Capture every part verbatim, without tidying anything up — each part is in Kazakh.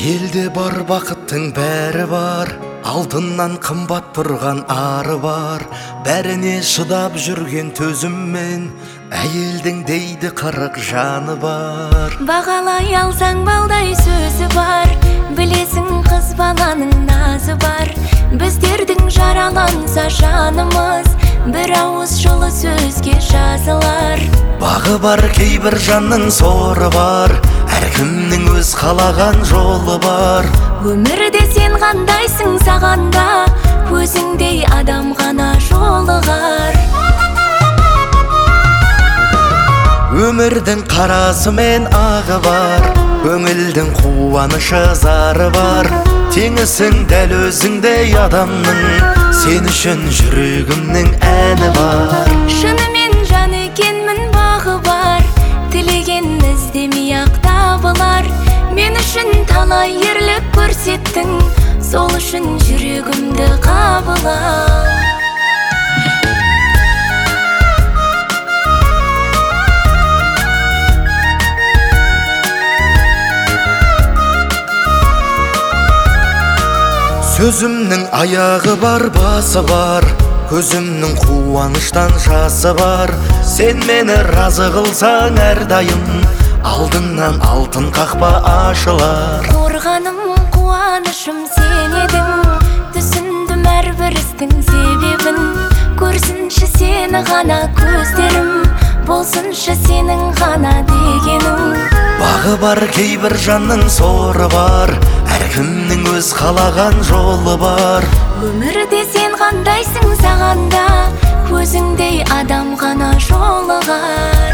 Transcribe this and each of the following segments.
Әйелде бар бақыттың бәрі бар, алтыннан қымбат тұрған ары бар. Бәріне шыдап жүрген төзіммен, әйелдің дейді қырық жаны бар. Бағалай алсаң балдай сөзі бар, білесің қыз баланың назы бар. Біздердің жараланса жанымыз, бір ауыз жылы сөзге жазылар. Бағы бар кейбір жанның соры бар, әркімнің өз қалаған жолы бар. Өмірде сен қандайсың сағанда, өзіңдей адам ғана жолығар. Өмірдің қарасы мен ағы бар, көңілдің қуанышы зары бар. Теңісің дәл өзіңдей адамның, сен үшін жүрегімнің әні бар. Шынымен жан екенмін бағы бар, тілеген іздемей ақ табылар. Мен үшін талай ерлік көрсеттің, сол үшін жүрегімді қабыла. Сөзімнің аяғы бар, басы бар, көзімнің қуаныштан жасы бар. Сен мені разы қылсаң әрдайым, алдыңнан алтын қақпа ашылар. Қорғаным, қуанышым сен едің, түсіндім әрбір істің себебін. Көрсінші сені ғана көздерім, болсыншы сенің ғана дегенің. Бағы бар кейбір жанның соры бар, әркімнің өз қалаған жолы бар. Өмірде сен қандайсың сағанда, өзіңдей адам ғана жолығар.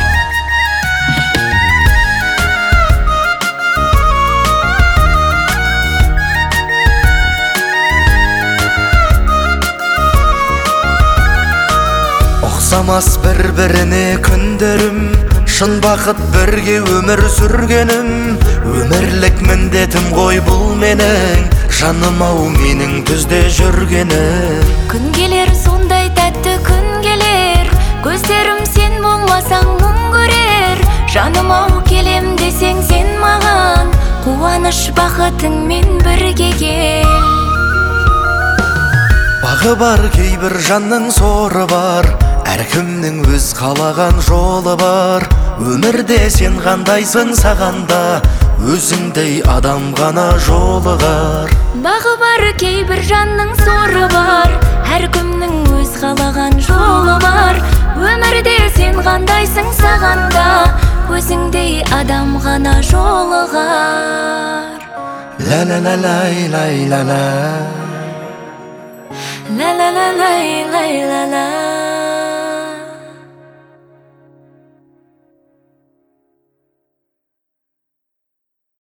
Ұқсамас бір-біріне күндерім, шын бақыт бірге өмір сүргенім. Өмірлік міндетім ғой бұл менің, жаным ау менің түзде жүргенім. Күн келер сондай тәтті күн келер, көздерім сен болмасаң мұң көрер. Жаным ау келем десең сен маған, қуаныш бақытыңмен бірге кел. Бағы бар кейбір жанның соры бар, әркімнің өз қалаған жолы бар. Өмірде сен қандайсың сағанда, өзіңдей адам ғана жолығар. Бағы бар кейбір жанның соры бар, әркімнің өз қалаған жолы бар. Өмірде сен қандайсың сағанда, өзіңдей адам ғана жолығар. Ла ла ла лай лай ла ла, ла ла ла лай лай ла ла.